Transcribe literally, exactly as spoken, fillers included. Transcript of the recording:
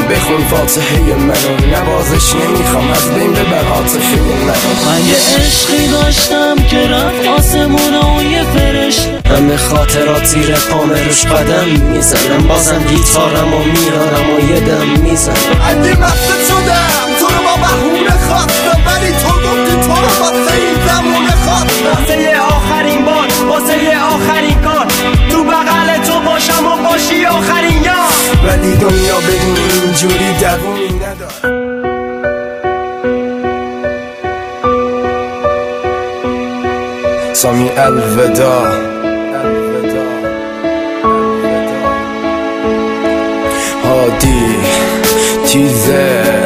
بخون فاتحه منو، نوازش نمیخوام از بین ببر عاطفه منو. من یه عشقی داشتم که رفت آسمون و یه فرشته، همه خاطرات زیر پام روش قدم میزنم، بازم گیتارم و میارم و یه دم میزنم. اگه مست شدم تو رو با بهونه خواستم، ولی تو گفتی تو رو واسه این زمونه خواستم. واسه آخرین بار، واسه آخرین کار، تو بغل تو باشم و باشی آخرین یار. ولی دنیا بدون اینجوری دوومی نداره. سامی الودا، هادی تیزه.